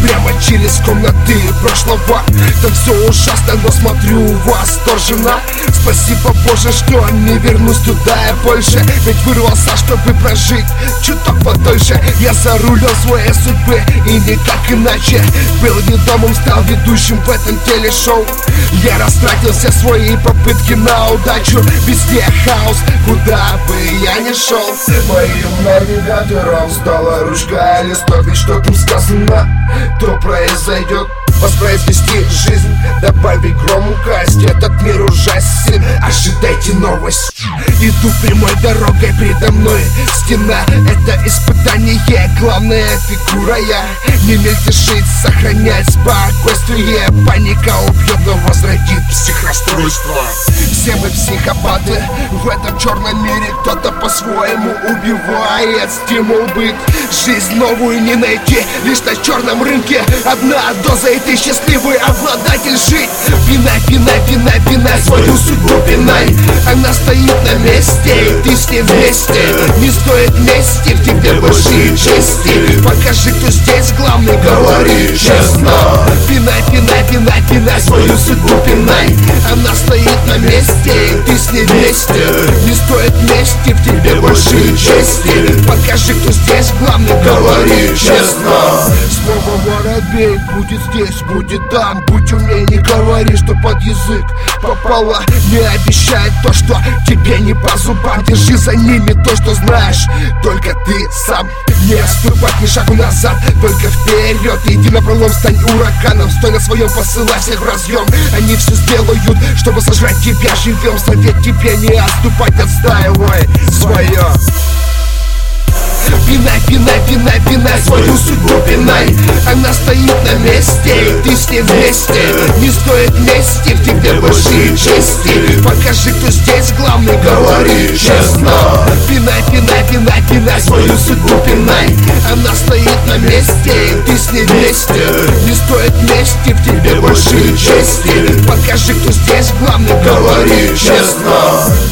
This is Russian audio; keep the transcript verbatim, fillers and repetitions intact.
прямо через комнаты прошлого. Там все ужасно, но смотрю восторженно. Спасибо, Боже, что не вернусь туда я больше. Ведь вырвался, чтобы прожить чуток подольше. Я за рулем своей судьбы и никак иначе. Был ведомым, стал ведущим в этом телешоу. Я растратил все свои попытки на удачу. Везде хаос, куда бы я ни шел. Моим навигатором стала ручка и листок. Ведь что там сказано, то произойдет. Воспроизвести жизнь, добавить громкость. Этот мир ужасен, ожидайте новость. Иду прямой дорогой, передо мной стена. Это испытание, главная фигура я. Не мельтешить, сохранять спокойствие. Паника убьет, но возродит психрасстройство. Все мы психопаты в этом черном мире. Кто-то по-своему убивает. Стимул быть, жизнь новую не найти лишь на черном рынке. Одна доза и ты счастливый обладатель. Жить, пинай, пинай, пинай, пинай свою судьбу, пинай. Она стоит на месте, и ты с ней вместе. Не стоит мести, в тебе больше чести. Покажи, кто здесь главный, говори честно. Пинай, пинай, пинай, пинай свою судьбу, пинай. Она стоит на месте, и ты с ней вместе. Не стоит мести, в тебе больше чести. Покажи, кто здесь главный, говори честно. Слово воробей будет здесь, будет там. Будь умней, не говори, что под язык попало. Не обещай то, что тебе не по зубам. Держи за ними то, что знаешь только ты сам. Не отступать ни шагу назад, только вперед. Иди напролом, стань ураганом. Стой на своем, посылай всех в разъем. Они все сделают, чтобы сожрать тебя живем. Совет тебе не отступать, отстаивай свое. Пинай, пинай, пинай, пинай свою судьбу, пинай. Она стоит на месте, и ты с ней вместе. Не стоит мести, в тебе больше чести. Покажи, кто здесь главный, говори честно. Пинай, пинай, пинай, пинай свою судьбу, пинай. Она стоит на месте, и ты с ней вместе. Не стоит мести, в тебе больше чести. Покажи, кто здесь главный, говори честно.